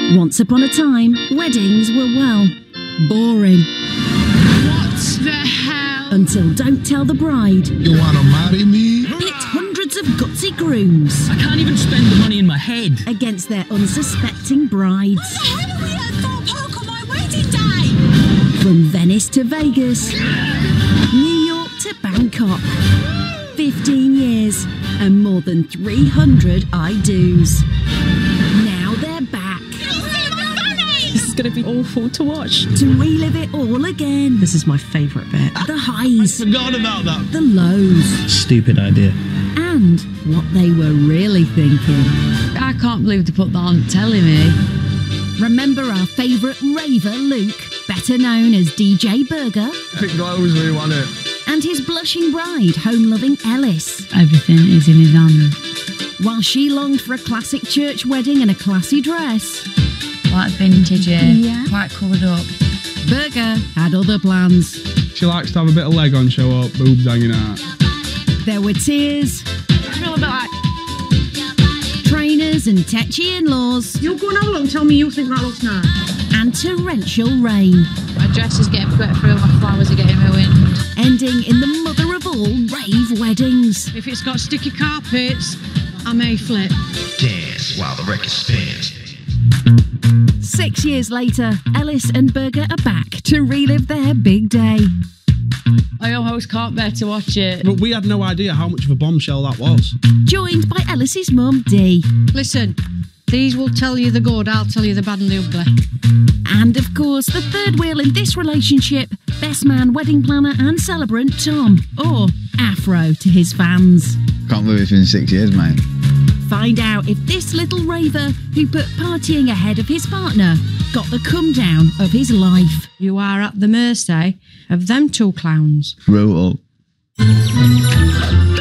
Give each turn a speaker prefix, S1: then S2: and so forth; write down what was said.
S1: Once upon a time, weddings were, well, boring.
S2: What the hell?
S1: Until Don't Tell the Bride
S3: You wanna marry me?
S1: pit hundreds of gutsy grooms
S4: I can't even spend the money in my head.
S1: against their unsuspecting brides.
S2: What the hell are we at Thorpe Park on my wedding day?
S1: From Venice to Vegas, New York to Bangkok. 15 years and more than 300 I-dos. Now they're back
S5: This is going to be awful to watch.
S1: to relive it all again.
S5: This is my favourite bit.
S1: The highs,
S3: Forgot about that.
S1: the lows,
S4: Stupid idea.
S1: and what they were really thinking.
S6: I can't believe they put that on telly me.
S1: Remember our favourite raver, Luke, better known as DJ Burger,
S3: It goes, we want it.
S1: and his blushing bride, home-loving Ellis,
S6: Everything is in his hand.
S1: while she longed for a classic church wedding and a classy dress.
S6: Quite vintagey, quite covered up.
S1: Burger had other plans.
S7: She likes to have a bit of leg on show up, boobs hanging out.
S1: There were tears,
S2: I feel a bit like...
S1: trainers and tetchy in-laws,
S2: You'll go and have a look and tell me you think that looks nice.
S1: and torrential rain,
S6: My dress is getting wet through, my flowers are getting ruined.
S1: ending in the mother of all rave weddings.
S2: If it's got sticky carpets, I may flip.
S8: Dance while the record spins.
S1: 6 years later, Ellis and Burger are back to relive their big day.
S6: I almost can't bear to watch it.
S7: But we had no idea how much of a bombshell that was.
S1: Joined by Ellis's mum, Dee.
S2: Listen, these will tell you the good, I'll tell you the bad and the ugly.
S1: And of course, the third wheel in this relationship, best man, wedding planner and celebrant Tom, or Afro to his fans.
S9: Can't believe it's been 6 years, mate.
S1: Find out if this little raver who put partying ahead of his partner got the come down of his life.
S2: You are at the mercy of them two clowns.
S9: Brutal.